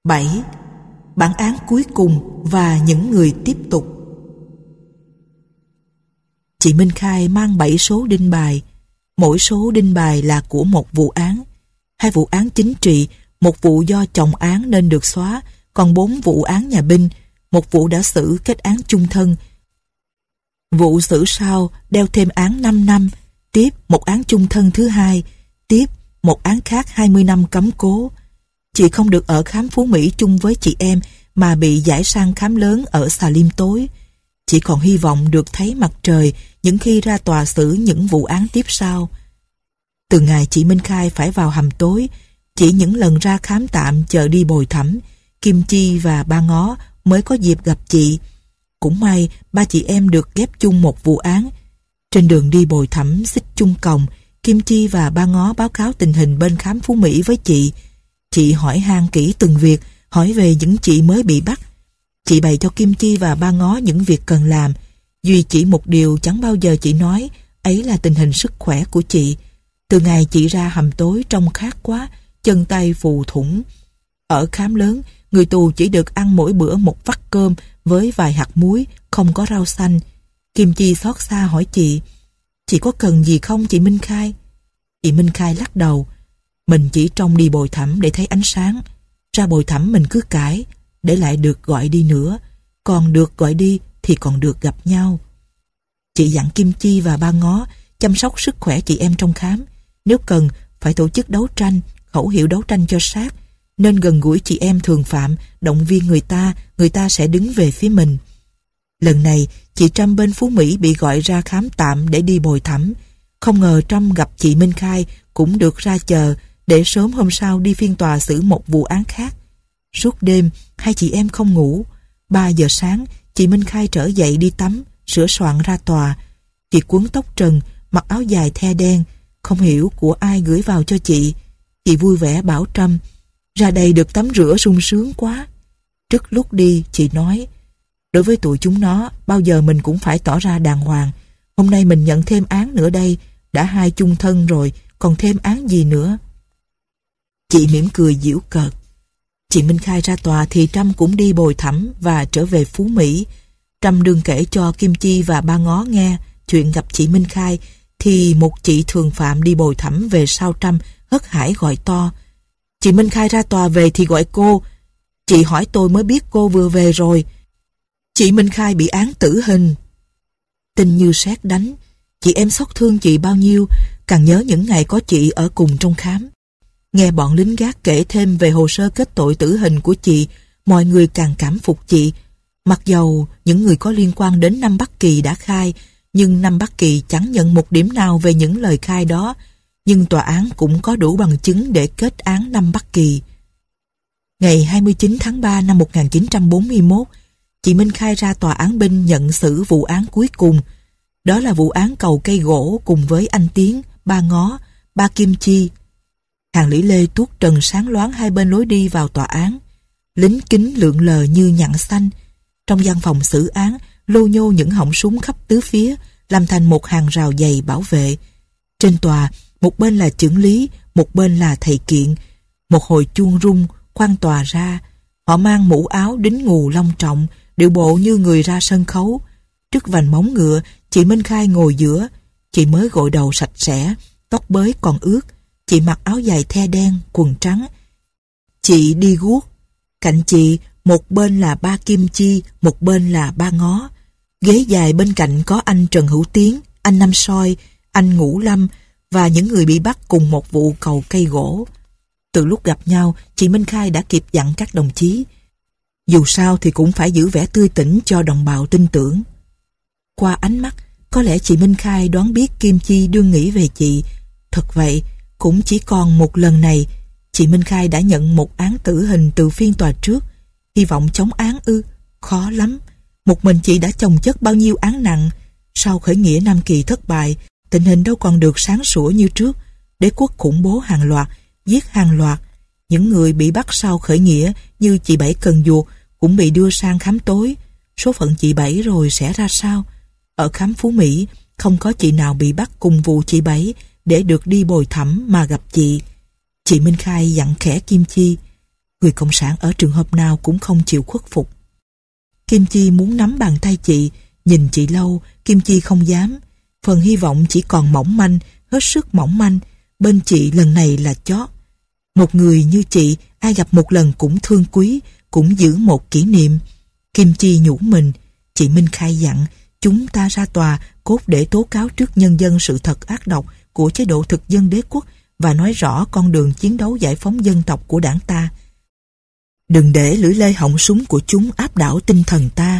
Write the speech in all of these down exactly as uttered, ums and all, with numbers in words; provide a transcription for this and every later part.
bảy. Bản án cuối cùng và những người tiếp tục. Chị Minh Khai mang bảy số đinh bài. Mỗi số đinh bài là của một vụ án. Hai vụ án chính trị, một vụ do chồng án nên được xóa, còn bốn vụ án nhà binh, một vụ đã xử kết án chung thân. Vụ xử sau đeo thêm án năm năm, tiếp một án chung thân thứ hai, tiếp một án khác hai mươi năm cấm cố. Chị không được ở khám Phú Mỹ chung với chị em mà bị giải sang khám lớn ở Xà Lim tối. Chị còn hy vọng được thấy mặt trời những khi ra tòa xử những vụ án tiếp sau. Từ ngày chị Minh Khai phải vào hầm tối, chỉ những lần ra khám tạm chờ đi bồi thẩm, Kim Chi và Ba Ngó mới có dịp gặp chị. Cũng may ba chị em được ghép chung một vụ án. Trên đường đi bồi thẩm xích chung còng, Kim Chi và Ba Ngó báo cáo tình hình bên khám Phú Mỹ với chị. Chị hỏi han kỹ từng việc, hỏi về những chị mới bị bắt. Chị bày cho Kim Chi và Ba Ngó những việc cần làm. Duy chỉ một điều chẳng bao giờ chị nói, ấy là tình hình sức khỏe của chị. Từ ngày chị ra hầm tối trông khát quá, chân tay phù thủng. Ở khám lớn, người tù chỉ được ăn mỗi bữa một vắt cơm với vài hạt muối, không có rau xanh. Kim Chi xót xa hỏi chị, chị có cần gì không chị Minh Khai? Chị Minh Khai lắc đầu, mình chỉ trông đi bồi thẩm để thấy ánh sáng. Ra bồi thẩm mình cứ cãi, để lại được gọi đi nữa. Còn được gọi đi thì còn được gặp nhau. Chị dặn Kim Chi và Ba Ngó chăm sóc sức khỏe chị em trong khám. Nếu cần, phải tổ chức đấu tranh, khẩu hiệu đấu tranh cho sát. Nên gần gũi chị em thường phạm, động viên người ta, người ta sẽ đứng về phía mình. Lần này, chị Trâm bên Phú Mỹ bị gọi ra khám tạm để đi bồi thẩm. Không ngờ Trâm gặp chị Minh Khai cũng được ra chờ để sớm hôm sau đi phiên tòa xử một vụ án khác. Suốt đêm, hai chị em không ngủ. Ba giờ sáng, chị Minh Khai trở dậy đi tắm, sửa soạn ra tòa. Chị quấn tóc trần, mặc áo dài the đen, không hiểu của ai gửi vào cho chị. Chị vui vẻ bảo Trâm, ra đây được tắm rửa sung sướng quá. Trước lúc đi, chị nói, đối với tụi chúng nó, bao giờ mình cũng phải tỏ ra đàng hoàng. Hôm nay mình nhận thêm án nữa đây, đã hai chung thân rồi, còn thêm án gì nữa? Chị mỉm cười giễu cợt. Chị Minh Khai ra tòa thì Trâm cũng đi bồi thẩm và trở về Phú Mỹ. Trâm đương kể cho Kim Chi và Ba Ngó nghe chuyện gặp chị Minh Khai, thì một chị thường phạm đi bồi thẩm về sau Trâm hớt hải gọi to, chị Minh Khai ra tòa về thì gọi cô. Chị hỏi tôi mới biết cô vừa về rồi. Chị Minh Khai bị án tử hình. Tin như sét đánh. Chị em xót thương chị bao nhiêu, càng nhớ những ngày có chị ở cùng trong khám. Nghe bọn lính gác kể thêm về hồ sơ kết tội tử hình của chị, mọi người càng cảm phục chị. Mặc dầu những người có liên quan đến Nam Bắc Kỳ đã khai, nhưng Nam Bắc Kỳ chẳng nhận một điểm nào về những lời khai đó, nhưng tòa án cũng có đủ bằng chứng để kết án Nam Bắc Kỳ. Ngày hai mươi chín tháng ba năm một nghìn chín trăm bốn mươi mốt, chị Minh Khai ra tòa án binh nhận xử vụ án cuối cùng. Đó là vụ án cầu cây gỗ cùng với anh Tiến, Ba Ngó, Ba Kim Chi. Hàng lũy lê tuốt trần sáng loáng hai bên lối đi vào tòa án. Lính kính lượn lờ như nhặng xanh. Trong văn phòng xử án, lô nhô những họng súng khắp tứ phía, làm thành một hàng rào dày bảo vệ. Trên tòa, một bên là chưởng lý, một bên là thầy kiện. Một hồi chuông rung, khoan tòa ra. Họ mang mũ áo đính ngù long trọng, điệu bộ như người ra sân khấu. Trước vành móng ngựa, chị Minh Khai ngồi giữa. Chị mới gội đầu sạch sẽ, tóc bới còn ướt. Chị mặc áo dài the đen, quần trắng. Chị đi guốc. Cạnh chị, một bên là Ba Kim Chi, một bên là Ba Ngó. Ghế dài bên cạnh có anh Trần Hữu Tiến, anh Năm Soi, anh Ngũ Lâm và những người bị bắt cùng một vụ cầu cây gỗ. Từ lúc gặp nhau, chị Minh Khai đã kịp dặn các đồng chí, dù sao thì cũng phải giữ vẻ tươi tỉnh cho đồng bào tin tưởng. Qua ánh mắt, có lẽ chị Minh Khai đoán biết Kim Chi đương nghĩ về chị. Thật vậy, cũng chỉ còn một lần này, chị Minh Khai đã nhận một án tử hình từ phiên tòa trước. Hy vọng chống án ư? Khó lắm. Một mình chị đã chồng chất bao nhiêu án nặng. Sau khởi nghĩa Nam Kỳ thất bại, tình hình đâu còn được sáng sủa như trước. Đế quốc khủng bố hàng loạt, giết hàng loạt. Những người bị bắt sau khởi nghĩa như chị Bảy Cần Duộc cũng bị đưa sang khám tối. Số phận chị Bảy rồi sẽ ra sao? Ở khám Phú Mỹ, không có chị nào bị bắt cùng vụ chị Bảy để được đi bồi thẩm mà gặp chị. Chị Minh Khai dặn khẽ Kim Chi, Người cộng sản ở trường hợp nào cũng không chịu khuất phục. Kim Chi muốn nắm bàn tay chị, nhìn chị lâu, Kim Chi không dám. Phần hy vọng chỉ còn mỏng manh, hết sức mỏng manh. Bên chị lần này là chót. Một người như chị, ai gặp một lần cũng thương quý, cũng giữ một kỷ niệm. Kim Chi nhủ mình, chị Minh Khai dặn, chúng ta ra tòa cốt để tố cáo trước nhân dân sự thật ác độc của chế độ thực dân đế quốc và nói rõ con đường chiến đấu giải phóng dân tộc của đảng ta. Đừng để lưỡi lê họng súng của chúng áp đảo tinh thần ta.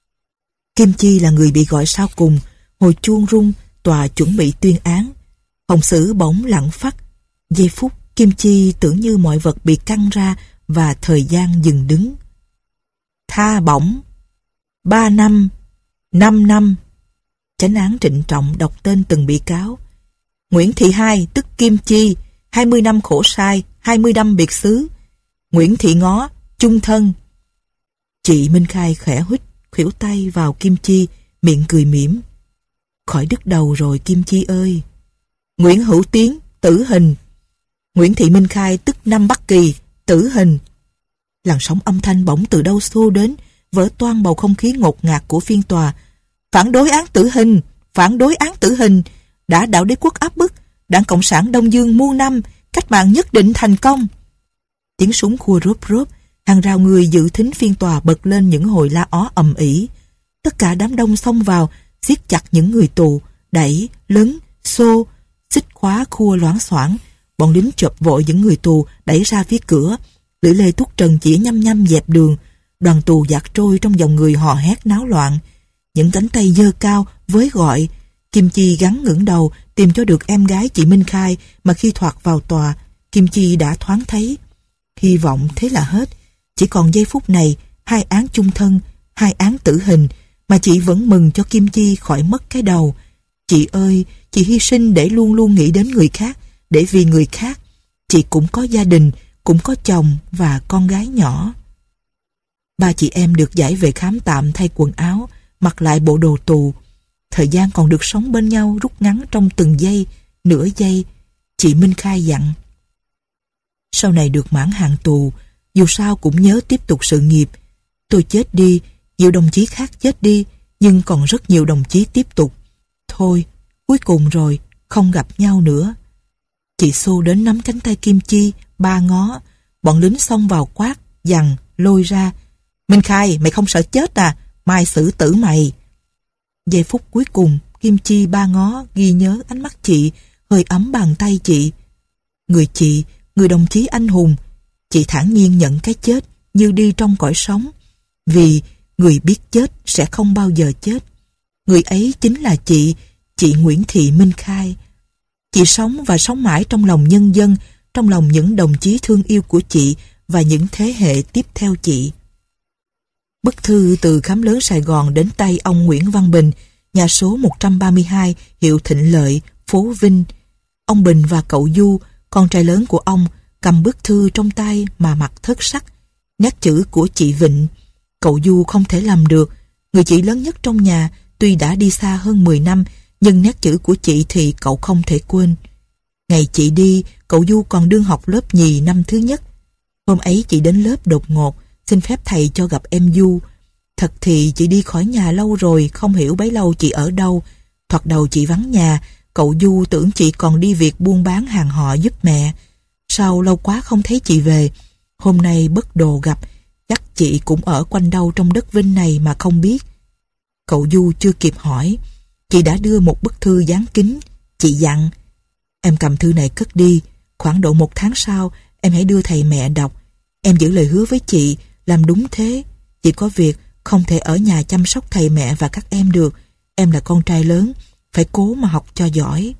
Kim Chi là người bị gọi sau cùng. Hồi chuông rung, tòa chuẩn bị tuyên án. Phòng xử bỗng lặng phắt. Giây phút, Kim Chi tưởng như mọi vật bị căng ra và thời gian dừng đứng. Tha bổng. Ba năm. Năm năm. Chánh án trịnh trọng đọc tên từng bị cáo. Nguyễn Thị Hai, tức Kim Chi, hai mươi năm khổ sai, hai mươi năm biệt xứ. Nguyễn Thị Ngó, chung thân. Chị Minh Khai khẽ huýt khuỷu tay vào Kim Chi, miệng cười mỉm. Khỏi đứt đầu rồi Kim Chi ơi. Nguyễn Hữu Tiến, tử hình. Nguyễn Thị Minh Khai, tức Năm Bắc Kỳ, tử hình. Làn sóng âm thanh bỗng từ đâu xô đến, vỡ toang bầu không khí ngột ngạt của phiên tòa. Phản đối án tử hình, phản đối án tử hình. Đã đạo đế quốc áp bức, Đảng Cộng sản Đông Dương muôn năm, cách mạng nhất định thành công. Tiếng súng khua rốp rốp, hàng rào người dự thính phiên tòa bật lên những hồi la ó ầm ĩ. Tất cả đám đông xông vào, siết chặt những người tù, đẩy, lấn, xô, xích khóa khua loáng xoảng. Bọn lính chộp vội những người tù đẩy ra phía cửa. Lưỡi lê thuốc trần chỉ nhăm nhăm dẹp đường. Đoàn tù dạt trôi trong dòng người hò hét náo loạn. Những cánh tay giơ cao với gọi. Kim Chi gắng ngẩng đầu tìm cho được em gái chị Minh Khai mà khi thoạt vào tòa, Kim Chi đã thoáng thấy. Hy vọng thế là hết. Chỉ còn giây phút này, hai án chung thân, hai án tử hình, mà chị vẫn mừng cho Kim Chi khỏi mất cái đầu. Chị ơi, chị hy sinh để luôn luôn nghĩ đến người khác, để vì người khác. Chị cũng có gia đình, cũng có chồng và con gái nhỏ. Ba chị em được giải về khám tạm thay quần áo, mặc lại bộ đồ tù. Thời gian còn được sống bên nhau rút ngắn trong từng giây, nửa giây. Chị Minh Khai dặn. Sau này được mãn hạn tù, dù sao cũng nhớ tiếp tục sự nghiệp. Tôi chết đi, nhiều đồng chí khác chết đi, nhưng còn rất nhiều đồng chí tiếp tục. Thôi, cuối cùng rồi, không gặp nhau nữa. Chị xô đến nắm cánh tay Kim Chi, ba ngó. Bọn lính xông vào quát, dằn, lôi ra. Minh Khai, mày không sợ chết à? Mai xử tử mày. Giây phút cuối cùng, Kim Chi ba ngó ghi nhớ ánh mắt chị, hơi ấm bàn tay chị. Người chị, người đồng chí anh hùng. Chị thản nhiên nhận cái chết như đi trong cõi sống. Vì người biết chết sẽ không bao giờ chết. Người ấy chính là chị, chị Nguyễn Thị Minh Khai. Chị sống và sống mãi trong lòng nhân dân, trong lòng những đồng chí thương yêu của chị và những thế hệ tiếp theo chị. Bức thư từ khám lớn Sài Gòn đến tay ông Nguyễn Văn Bình, nhà số một trăm ba mươi hai, hiệu Thịnh Lợi, phố Vinh. Ông Bình và cậu Du, con trai lớn của ông, cầm bức thư trong tay mà mặt thất sắc. Nét chữ của chị Vịnh. Cậu Du không thể làm được. Người chị lớn nhất trong nhà, tuy đã đi xa hơn mười năm, nhưng nét chữ của chị thì cậu không thể quên. Ngày chị đi, cậu Du còn đương học lớp nhì năm thứ nhất. Hôm ấy chị đến lớp đột ngột, xin phép thầy cho gặp em Du. Thật thì chị đi khỏi nhà lâu rồi, không hiểu bấy lâu chị ở đâu. Thoạt đầu chị vắng nhà, cậu Du tưởng chị còn đi việc buôn bán hàng họ giúp mẹ. Sau lâu quá không thấy chị về. Hôm nay bất đồ gặp, chắc chị cũng ở quanh đâu trong đất Vinh này mà không biết. Cậu Du chưa kịp hỏi, chị đã đưa một bức thư dán kính. Chị dặn, em cầm thư này cất đi, khoảng độ một tháng sau em hãy đưa thầy mẹ đọc. Em giữ lời hứa với chị, làm đúng thế. Chị có việc không thể ở nhà chăm sóc thầy mẹ và các em được. Em là con trai lớn, phải cố mà học cho giỏi.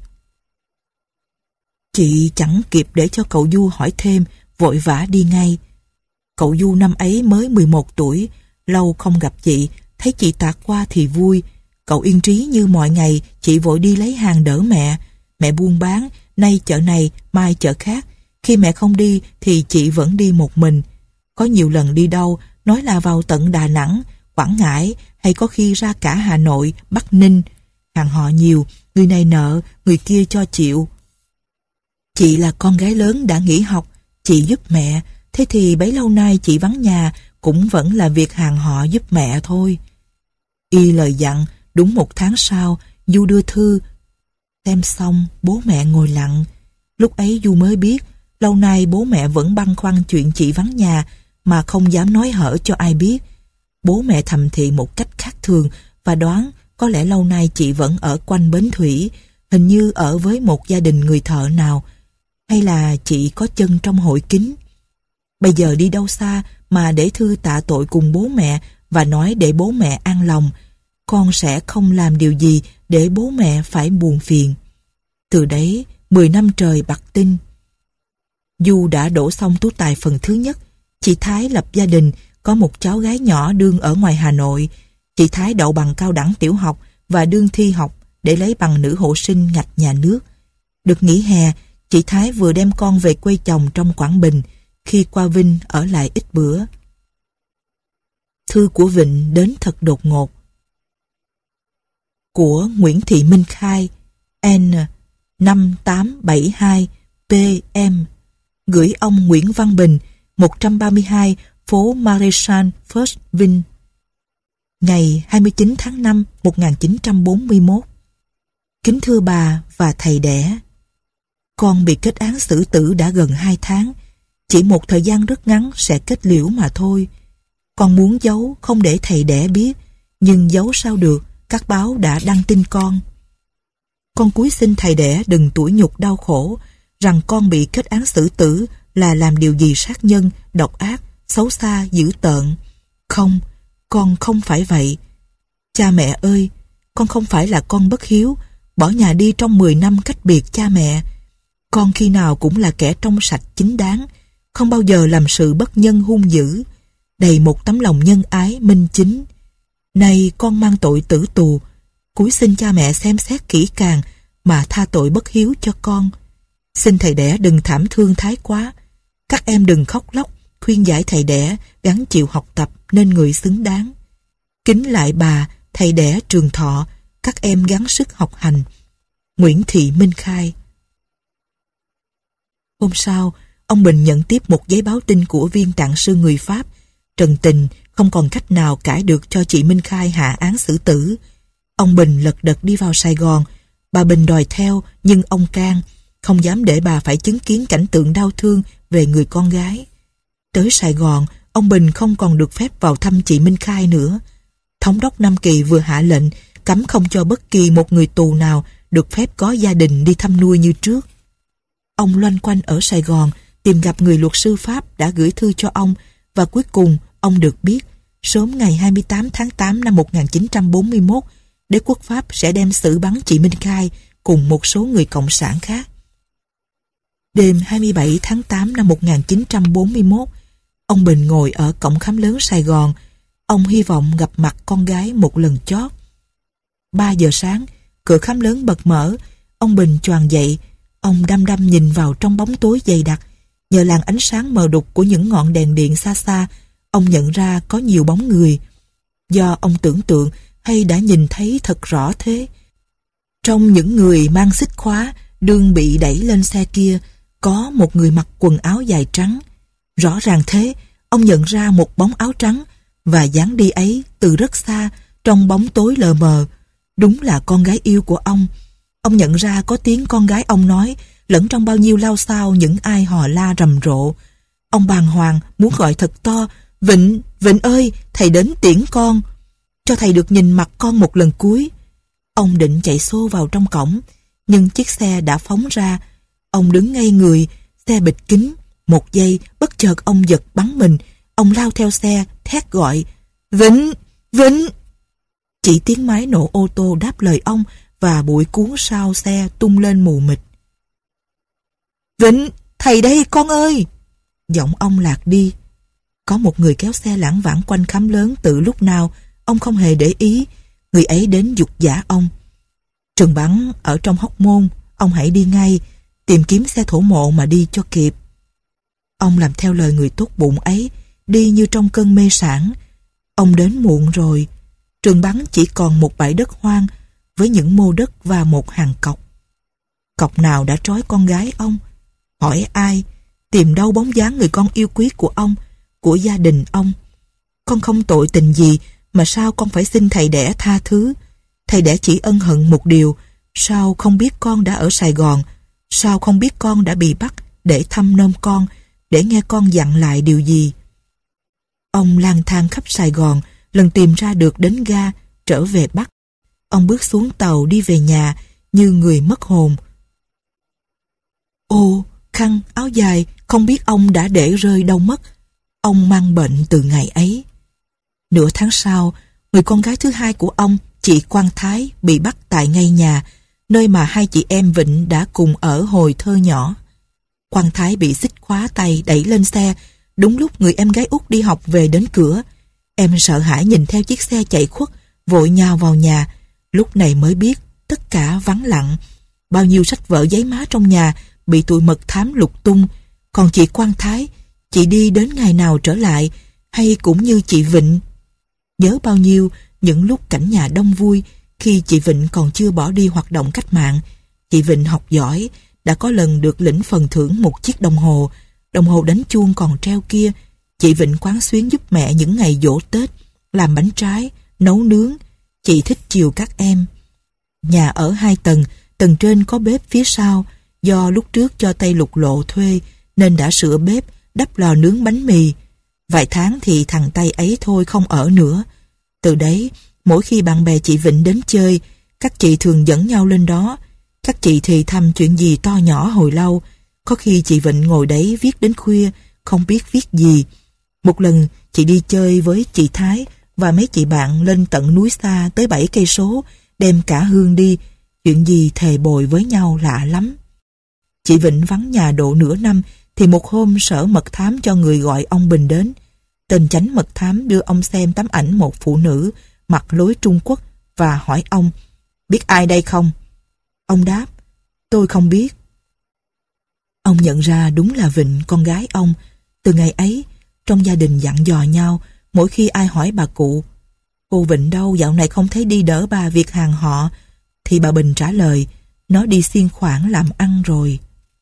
Chị chẳng kịp để cho cậu Du hỏi thêm, vội vã đi ngay. Cậu Du năm ấy mới mười một tuổi, lâu không gặp chị, thấy chị tạt qua thì vui. Cậu yên trí như mọi ngày, chị vội đi lấy hàng đỡ mẹ. Mẹ buôn bán, nay chợ này, mai chợ khác. Khi mẹ không đi thì chị vẫn đi một mình. Có nhiều lần đi đâu, nói là vào tận Đà Nẵng, Quảng Ngãi, hay có khi ra cả Hà Nội, Bắc Ninh. Hàng họ nhiều, người này nợ, người kia cho chịu. Chị là con gái lớn đã nghỉ học, chị giúp mẹ, Thế thì bấy lâu nay chị vắng nhà cũng vẫn là việc hàng họ giúp mẹ thôi. Y lời dặn, đúng một tháng sau, Du đưa thư. Xem xong, bố mẹ ngồi lặng. Lúc ấy Du mới biết, lâu nay bố mẹ vẫn băn khoăn chuyện chị vắng nhà mà không dám nói hở cho ai biết. Bố mẹ thầm thì một cách khác thường và đoán có lẽ lâu nay chị vẫn ở quanh bến thủy, hình như ở với một gia đình người thợ nào, hay là chị có chân trong hội kính. Bây giờ đi đâu xa mà để thư tạ tội cùng bố mẹ và nói để bố mẹ an lòng. Con sẽ không làm điều gì để bố mẹ phải buồn phiền. Từ đấy, mười năm trời bặt tinh. Du đã đổ xong tú tài phần thứ nhất. Chị Thái lập gia đình, có một cháu gái nhỏ đương ở ngoài Hà Nội. Chị Thái đậu bằng cao đẳng tiểu học và đương thi học để lấy bằng nữ hộ sinh ngạch nhà nước. Được nghỉ hè, chị Thái vừa đem con về quê chồng trong Quảng Bình, khi qua Vinh ở lại ít bữa. Thư của Vịnh đến thật đột ngột. Của Nguyễn Thị Minh Khai, N năm tám bảy hai P M, gửi ông Nguyễn Văn Bình, một trăm ba mươi hai phố Maréchal First Vinh, ngày hai mươi chín tháng năm một nghìn chín trăm bốn mươi mốt. Kính thưa bà và thầy đẻ, con bị kết án xử tử đã gần hai tháng, chỉ một thời gian rất ngắn sẽ kết liễu mà thôi. Con muốn giấu không để thầy đẻ biết, nhưng giấu sao được, các báo đã đăng tin con. Con cúi xin thầy đẻ đừng tủi nhục đau khổ, rằng con bị kết án xử tử là làm điều gì sát nhân, độc ác, xấu xa, dữ tợn. Không, con không phải vậy. Cha mẹ ơi, con không phải là con bất hiếu, bỏ nhà đi trong mười năm cách biệt cha mẹ. Con khi nào cũng là kẻ trong sạch chính đáng, không bao giờ làm sự bất nhân hung dữ, đầy một tấm lòng nhân ái minh chính. Nay con mang tội tử tù, cúi xin cha mẹ xem xét kỹ càng mà tha tội bất hiếu cho con. Xin thầy đẻ đừng thảm thương thái quá, các em đừng khóc lóc, khuyên giải thầy đẻ gắng chịu học tập nên người xứng đáng. Kính lại bà, thầy đẻ Trường Thọ, các em gắng sức học hành. Nguyễn Thị Minh Khai. Hôm sau, ông Bình nhận tiếp một giấy báo tin của viên tạng sư người Pháp. Trần tình, không còn cách nào cãi được cho chị Minh Khai hạ án xử tử. Ông Bình lật đật đi vào Sài Gòn. Bà Bình đòi theo, nhưng ông can, không dám để bà phải chứng kiến cảnh tượng đau thương về người con gái. Tới Sài Gòn, ông Bình không còn được phép vào thăm chị Minh Khai nữa. Thống đốc Nam Kỳ vừa hạ lệnh cấm không cho bất kỳ một người tù nào được phép có gia đình đi thăm nuôi như trước. Ông loanh quanh ở Sài Gòn tìm gặp người luật sư Pháp đã gửi thư cho ông, và cuối cùng ông được biết sớm ngày hai mươi tám tháng tám năm một nghìn chín trăm bốn mươi mốt, đế quốc Pháp sẽ đem xử bắn chị Minh Khai cùng một số người cộng sản khác. Đêm hai mươi bảy tháng tám năm một nghìn chín trăm bốn mươi mốt, ông Bình ngồi ở cổng khám lớn Sài Gòn. Ông hy vọng gặp mặt con gái một lần chót. Ba giờ sáng, cửa khám lớn bật mở. Ông Bình choàng dậy. Ông đăm đăm nhìn vào trong bóng tối dày đặc. Nhờ làn ánh sáng mờ đục của những ngọn đèn điện xa xa, ông nhận ra có nhiều bóng người. Do ông tưởng tượng hay đã nhìn thấy thật rõ thế? Trong những người mang xích khóa đương bị đẩy lên xe kia, có một người mặc quần áo dài trắng. Rõ ràng thế, ông nhận ra một bóng áo trắng, và dáng đi ấy từ rất xa, trong bóng tối lờ mờ, đúng là con gái yêu của ông. Ông nhận ra có tiếng con gái ông nói, lẫn trong bao nhiêu lao xao những ai hò la rầm rộ. Ông bàng hoàng muốn gọi thật to, Vịnh, Vịnh ơi, thầy đến tiễn con, cho thầy được nhìn mặt con một lần cuối. Ông định chạy xô vào trong cổng, nhưng chiếc xe đã phóng ra. Ông đứng ngây người, xe bịt kín. Một giây, bất chợt ông giật bắn mình. Ông lao theo xe, thét gọi, Vịnh, Vịnh. Chỉ tiếng máy nổ ô tô đáp lời ông, và bụi cuốn sau xe tung lên mù mịt. Vịnh, thầy đây con ơi. Giọng ông lạc đi. Có một người kéo xe lãng vãng quanh khám lớn từ lúc nào, ông không hề để ý. Người ấy đến giục giả ông. Trần Bắn ở trong Hóc Môn, ông hãy đi ngay, tìm kiếm xe thổ mộ mà đi cho kịp. Ông làm theo lời người tốt bụng ấy, đi như trong cơn mê sản. Ông đến muộn rồi. Trường Bắn chỉ còn một bãi đất hoang với những mô đất và một hàng cọc. Cọc nào đã trói con gái ông? Hỏi ai? tìm đâu bóng dáng người con yêu quý của ông, của gia đình ông. Con không tội tình gì mà sao con phải xin thầy đẻ tha thứ. Thầy đẻ chỉ ân hận một điều, sao không biết con đã ở Sài Gòn, sao không biết con đã bị bắt để thăm nom con, để nghe con dặn lại điều gì. Ông lang thang khắp Sài Gòn, lần tìm ra được đến ga, trở về Bắc. Ông bước xuống tàu đi về nhà như người mất hồn. Ô, khăn, áo dài, không biết ông đã để rơi đâu mất. Ông mang bệnh từ ngày ấy. Nửa tháng sau, người con gái thứ hai của ông, chị Quang Thái, bị bắt tại ngay nhà, nơi mà hai chị em Vịnh đã cùng ở hồi thơ nhỏ. Quang Thái bị xích khóa tay đẩy lên xe, đúng lúc người em gái út đi học về đến cửa. Em sợ hãi nhìn theo chiếc xe chạy khuất, vội nhào vào nhà. Lúc này mới biết tất cả vắng lặng. Bao nhiêu sách vở giấy má trong nhà bị tụi mật thám lục tung. Còn chị Quang Thái, chị đi đến ngày nào trở lại, hay cũng như chị Vịnh? Nhớ bao nhiêu những lúc cảnh nhà đông vui, khi chị Vịnh còn chưa bỏ đi hoạt động cách mạng. Chị Vịnh học giỏi, đã có lần được lĩnh phần thưởng một chiếc đồng hồ. Đồng hồ đánh chuông còn treo kia. Chị Vịnh quán xuyến giúp mẹ những ngày giỗ Tết, làm bánh trái, nấu nướng. Chị thích chiều các em. Nhà ở hai tầng, tầng trên có bếp phía sau. Do lúc trước cho Tây Lục Lộ thuê nên đã sửa bếp, đắp lò nướng bánh mì. Vài tháng thì thằng Tây ấy thôi không ở nữa. Từ đấy, mỗi khi bạn bè chị Vịnh đến chơi, các chị thường dẫn nhau lên đó. Các chị thì thầm chuyện gì to nhỏ hồi lâu. Có khi chị Vịnh ngồi đấy viết đến khuya, không biết viết gì. Một lần chị đi chơi với chị Thái và mấy chị bạn lên tận núi xa tới bảy cây số, đem cả hương đi. Chuyện gì thề bồi với nhau lạ lắm. Chị Vịnh vắng nhà độ nửa năm thì một hôm sở mật thám cho người gọi ông Bình đến. Tên chánh mật thám đưa ông xem tấm ảnh một phụ nữ mặc lối Trung Quốc và hỏi ông: biết ai đây không? Ông đáp: tôi không biết. Ông nhận ra đúng là Vịnh, con gái ông. Từ ngày ấy, trong gia đình dặn dò nhau, mỗi khi ai hỏi bà cụ: cô Vịnh đâu, dạo này không thấy đi đỡ bà việc hàng họ, thì bà Bình trả lời: nó đi xiên khoảng làm ăn rồi.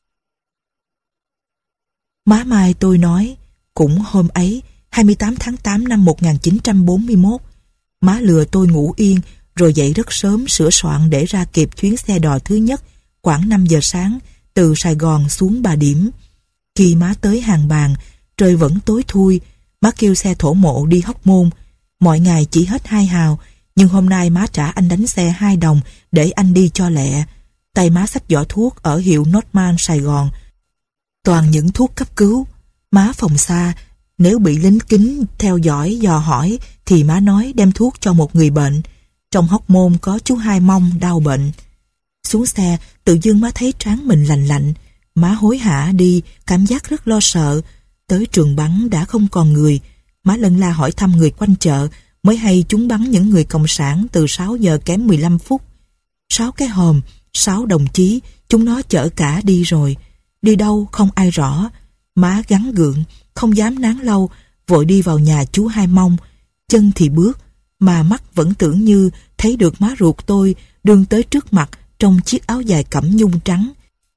Má Mai tôi nói, cũng hôm ấy, hai mươi tám tháng tám năm một nghìn chín trăm bốn mươi mốt, má lừa tôi ngủ yên, rồi dậy rất sớm sửa soạn để ra kịp chuyến xe đò thứ nhất, khoảng năm giờ sáng, từ Sài Gòn xuống Bà Điểm. Khi má tới Hàng Bàng, trời vẫn tối thui, má kêu xe thổ mộ đi Hóc Môn. Mọi ngày chỉ hết hai hào, nhưng hôm nay má trả anh đánh xe hai đồng để anh đi cho lẹ. Tay má xách giỏ thuốc ở hiệu Northman Sài Gòn, toàn những thuốc cấp cứu. Má phòng xa, nếu bị lính kính theo dõi dò hỏi thì má nói đem thuốc cho một người bệnh. Trong Hóc Môn có chú Hai Mông đau bệnh. Xuống xe, tự dưng má thấy trán mình lạnh lạnh. Má hối hả đi, cảm giác rất lo sợ. Tới trường bắn đã không còn người. Má lân la hỏi thăm người quanh chợ, mới hay chúng bắn những người cộng sản từ sáu giờ kém mười lăm phút. Sáu cái hòm, sáu đồng chí, chúng nó chở cả đi rồi. Đi đâu không ai rõ. Má gắng gượng, không dám nán lâu, vội đi vào nhà chú Hai Mông. Chân thì bước, mà mắt vẫn tưởng như thấy được má ruột tôi đương tới trước mặt trong chiếc áo dài cẩm nhung trắng.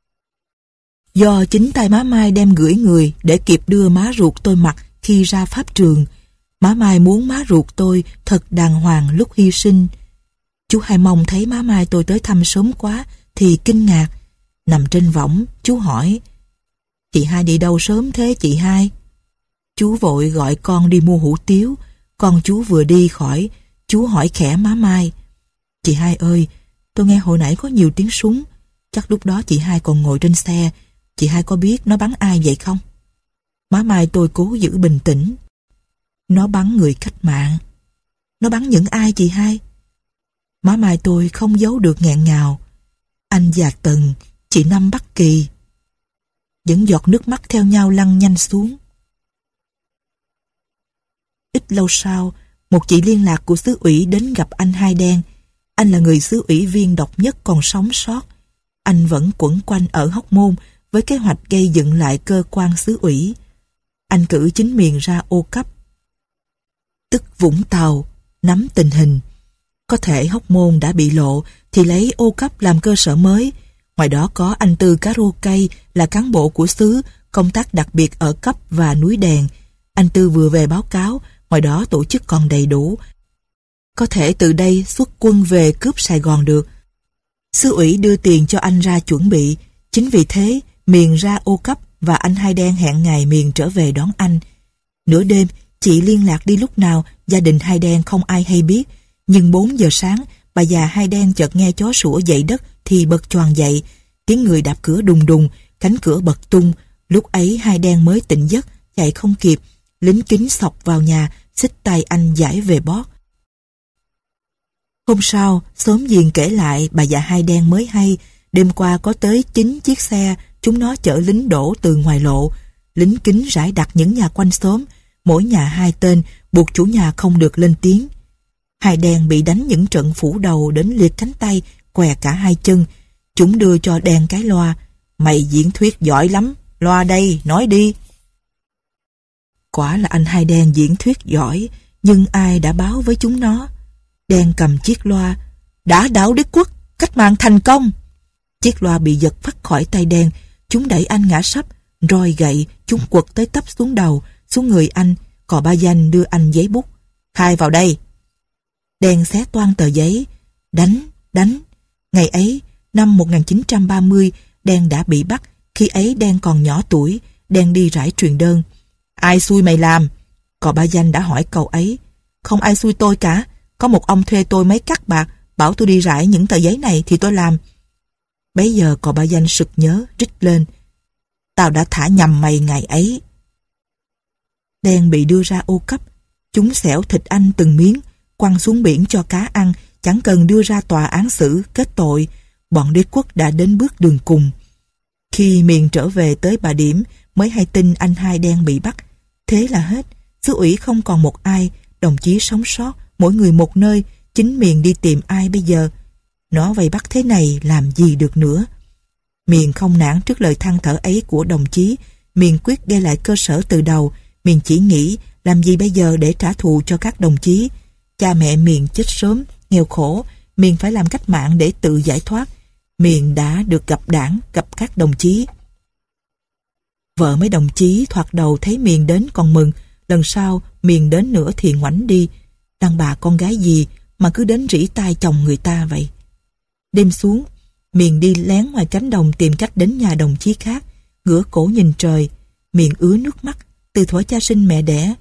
Do chính tay má Mai đem gửi người để kịp đưa má ruột tôi mặc khi ra pháp trường. Má Mai muốn má ruột tôi thật đàng hoàng lúc hy sinh. Chú Hai Mông thấy má Mai tôi tới thăm sớm quá thì kinh ngạc. Nằm trên võng, chú hỏi: chị Hai đi đâu sớm thế chị Hai? Chú vội gọi con đi mua hủ tiếu. Con chú vừa đi khỏi, chú hỏi khẽ má Mai: chị Hai ơi, tôi nghe hồi nãy có nhiều tiếng súng. Chắc lúc đó chị Hai còn ngồi trên xe. Chị Hai có biết nó bắn ai vậy không? Má Mai tôi cố giữ bình tĩnh: nó bắn người cách mạng. Nó bắn những ai chị Hai? Má Mai tôi không giấu được nghẹn ngào: anh Già Tần, chị Năm Bắc Kỳ. Những giọt nước mắt theo nhau lăn nhanh xuống. Ít lâu sau, một chị liên lạc của xứ ủy đến gặp anh Hai Đen. Anh là người xứ ủy viên độc nhất còn sống sót. Anh vẫn quẩn quanh ở Hóc Môn với kế hoạch gây dựng lại cơ quan xứ ủy. Anh cử chính miền ra Ô Cấp, tức Vũng Tàu, nắm tình hình. Có thể Hóc Môn đã bị lộ thì lấy Ô Cấp làm cơ sở mới. Ngoài đó có anh Tư Cá Rô Cây là cán bộ của xứ, công tác đặc biệt ở cấp và núi Đèn. Anh Tư vừa về báo cáo, ngoài đó tổ chức còn đầy đủ. Có thể từ đây xuất quân về cướp Sài Gòn được. Xứ ủy đưa tiền cho anh ra chuẩn bị. Chính vì thế, Miền ra ô cấp và anh Hai Đen hẹn ngày Miền trở về đón anh. Nửa đêm, chị liên lạc đi lúc nào, gia đình Hai Đen không ai hay biết. Nhưng bốn giờ sáng, bà già Hai Đen chợt nghe chó sủa dậy đất thì bật choàng dậy. Tiếng người đạp cửa đùng đùng, cánh cửa bật tung. Lúc ấy Hai Đen mới tỉnh giấc, chạy không kịp. Lính kính xộc vào nhà, xích tay anh giải về bót. Hôm sau, xóm giềng kể lại bà già Hai Đen mới hay, đêm qua có tới chín chiếc xe, chúng nó chở lính đổ từ ngoài lộ. Lính kính rải đặt những nhà quanh xóm, mỗi nhà hai tên, buộc chủ nhà không được lên tiếng. Hai Đen bị đánh những trận phủ đầu đến liệt cánh tay, què cả hai chân. Chúng đưa cho Đen cái loa. Mày diễn thuyết giỏi lắm, loa đây, nói đi. Quả là anh Hai Đen diễn thuyết giỏi, nhưng ai đã báo với chúng nó? Đen cầm chiếc loa. Đã đạo Đức Quốc, cách mạng thành công. Chiếc loa bị giật phắt khỏi tay Đen. Chúng đẩy anh ngã sấp, roi gậy, chúng quật tới tấp xuống đầu, xuống người anh. Cò Ba Danh đưa anh giấy bút. Khai vào đây. Đen xé toan tờ giấy. Đánh, đánh. Ngày ấy, năm một nghìn chín trăm ba mươi, Đen đã bị bắt. Khi ấy Đen còn nhỏ tuổi. Đen đi rải truyền đơn. Ai xui mày làm? Cò Ba Danh đã hỏi câu ấy. Không ai xui tôi cả. Có một ông thuê tôi mấy cắc bạc, bảo tôi đi rải những tờ giấy này thì tôi làm. Bấy giờ Cò Ba Danh sực nhớ, rít lên. Tao đã thả nhầm mày ngày ấy. Đen bị đưa ra ô cấp. Chúng xẻo thịt anh từng miếng, quăng xuống biển cho cá ăn, chẳng cần đưa ra tòa án xử, kết tội. Bọn đế quốc đã đến bước đường cùng. Khi Miền trở về tới Bà Điểm, mới hay tin anh Hai Đen bị bắt. Thế là hết, xứ ủy không còn một ai, đồng chí sống sót, mỗi người một nơi, chính Miền đi tìm ai bây giờ. Nó vây bắt thế này làm gì được nữa. Miền không nản trước lời than thở ấy của đồng chí. Miền quyết gây lại cơ sở từ đầu. Miền chỉ nghĩ làm gì bây giờ để trả thù cho các đồng chí. Cha mẹ Miền chết sớm, nghèo khổ. Miền phải làm cách mạng để tự giải thoát. Miền đã được gặp đảng, gặp các đồng chí. Vợ mấy đồng chí thoạt đầu thấy Miền đến còn mừng. Lần sau Miền đến nữa thì ngoảnh đi. Đàn bà con gái gì mà cứ đến rỉ tai chồng người ta vậy. Đêm xuống, Miền đi lén ngoài cánh đồng tìm cách đến nhà đồng chí khác. Ngửa cổ nhìn trời, Miền ứa nước mắt từ thuở cha sinh mẹ đẻ.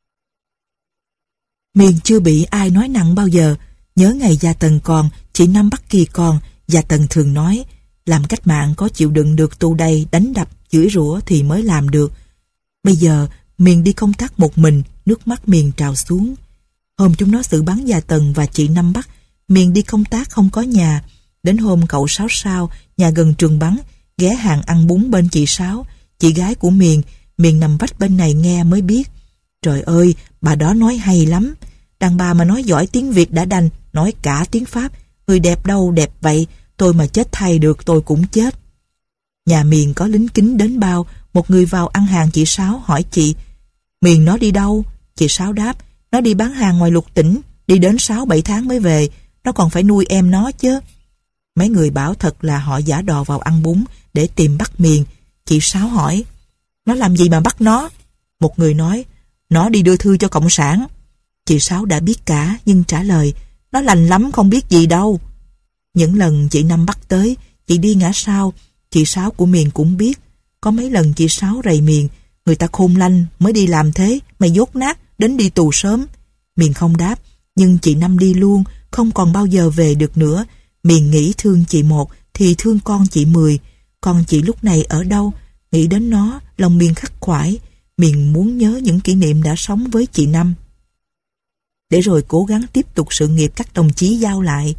Miền chưa bị ai nói nặng bao giờ. Nhớ ngày Gia Tần còn, chị Năm Bắc Kỳ còn, Gia Tần thường nói, làm cách mạng có chịu đựng được tù đầy, đánh đập, chửi rủa thì mới làm được. Bây giờ, Miền đi công tác một mình, nước mắt Miền trào xuống. Hôm chúng nó xử bắn Gia Tần và chị Năm Bắc, Miền đi công tác không có nhà. Đến hôm cậu Sáu Sao, nhà gần trường bắn, ghé hàng ăn bún bên chị Sáu, chị gái của Miền. Miền nằm vách bên này nghe mới biết. Trời ơi, bà đó nói hay lắm. Đàn bà mà nói giỏi tiếng Việt đã đành, nói cả tiếng Pháp. Người đẹp đâu đẹp vậy, tôi mà chết thay được tôi cũng chết. Nhà Miền có lính kính đến bao. Một người vào ăn hàng chị Sáu hỏi chị, Miền nó đi đâu? Chị Sáu đáp, nó đi bán hàng ngoài Lục Tỉnh, đi đến sáu bảy tháng mới về. Nó còn phải nuôi em nó chứ. Mấy người bảo thật là họ giả đò vào ăn bún để tìm bắt Miền. Chị Sáu hỏi, nó làm gì mà bắt nó? Một người nói, nó đi đưa thư cho Cộng sản. Chị Sáu đã biết cả nhưng trả lời, nó lành lắm không biết gì đâu. Những lần chị Năm bắt tới, chị đi ngã sau, chị Sáu của Miền cũng biết. Có mấy lần chị Sáu rầy Miền, người ta khôn lanh mới đi làm thế, mày dốt nát, đến đi tù sớm. Miền không đáp, nhưng chị Năm đi luôn, không còn bao giờ về được nữa. Miền nghĩ thương chị một thì thương con chị mười. Con chị lúc này ở đâu? Nghĩ đến nó, lòng Miền khắc khoải. Miền muốn nhớ những kỷ niệm đã sống với chị Năm, để rồi cố gắng tiếp tục sự nghiệp các đồng chí giao lại.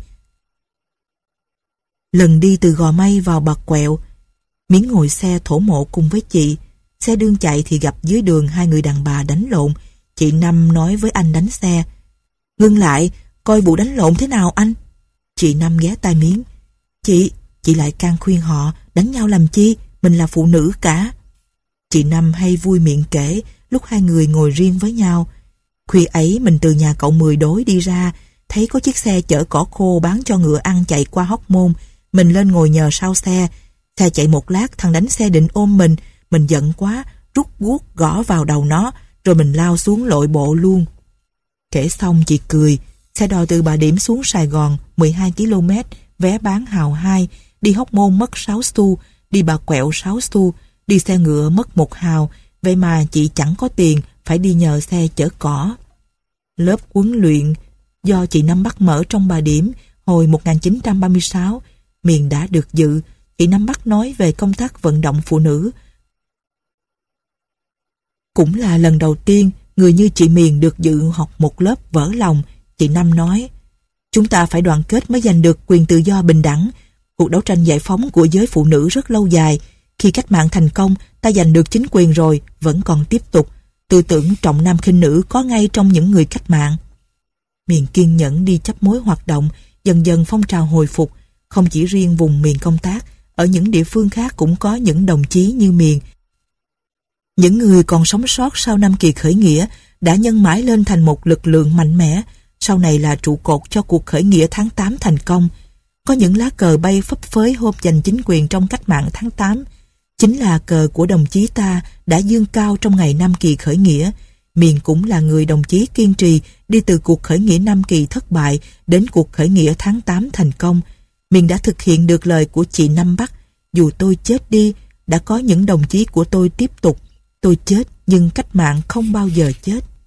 Lần đi từ Gò Mây vào Bà Quẹo, Miến ngồi xe thổ mộ cùng với chị. Xe đương chạy thì gặp dưới đường hai người đàn bà đánh lộn. Chị Năm nói với anh đánh xe, ngưng lại, coi vụ đánh lộn thế nào anh. Chị Năm ghé tai Miến, Chị, chị lại can khuyên họ, đánh nhau làm chi, mình là phụ nữ cả. Chị Năm hay vui miệng kể lúc hai người ngồi riêng với nhau. Khuya ấy mình từ nhà cậu Mười Đối đi ra, thấy có chiếc xe chở cỏ khô bán cho ngựa ăn chạy qua Hóc Môn. Mình lên ngồi nhờ sau xe. Xe chạy một lát, thằng đánh xe định ôm mình, Mình giận quá, rút guốc gõ vào đầu nó, rồi mình lao xuống lội bộ luôn. Kể xong chị cười. Xe đò từ Bà Điểm xuống Sài Gòn mười hai ki lô mét, vé bán hào hai, đi Hóc Môn mất sáu xu, đi Bà Quẹo sáu xu, đi xe ngựa mất một hào, vậy mà chị chẳng có tiền, phải đi nhờ xe chở cỏ. Lớp huấn luyện do chị Năm Bắc mở trong Bà Điểm hồi một nghìn chín trăm ba mươi sáu, Miền đã được dự. Chị Năm Bắc nói về công tác vận động phụ nữ. Cũng là lần đầu tiên người như chị Miền được dự học một lớp vỡ lòng. Chị Năm nói, chúng ta phải đoàn kết mới giành được quyền tự do bình đẳng. Cuộc đấu tranh giải phóng của giới phụ nữ rất lâu dài. Khi cách mạng thành công, ta giành được chính quyền rồi, vẫn còn tiếp tục. Tư tưởng trọng nam khinh nữ có ngay trong những người cách mạng. Miền kiên nhẫn đi chấp mối hoạt động, dần dần phong trào hồi phục. Không chỉ riêng vùng miền công tác, ở những địa phương khác cũng có những đồng chí như Miền. Những người còn sống sót sau năm kỳ khởi nghĩa đã nhân mãi lên thành một lực lượng mạnh mẽ, sau này là trụ cột cho cuộc khởi nghĩa tháng tám thành công. Có những lá cờ bay phấp phới hôm giành chính quyền trong cách mạng tháng tám, chính là cờ của đồng chí ta đã dương cao trong ngày năm kỳ khởi nghĩa. Miền cũng là người đồng chí kiên trì đi từ cuộc khởi nghĩa năm kỳ thất bại đến cuộc khởi nghĩa tháng tám thành công. Miền đã thực hiện được lời của chị Năm Bắc, dù tôi chết đi, đã có những đồng chí của tôi tiếp tục. Tôi chết nhưng cách mạng không bao giờ chết.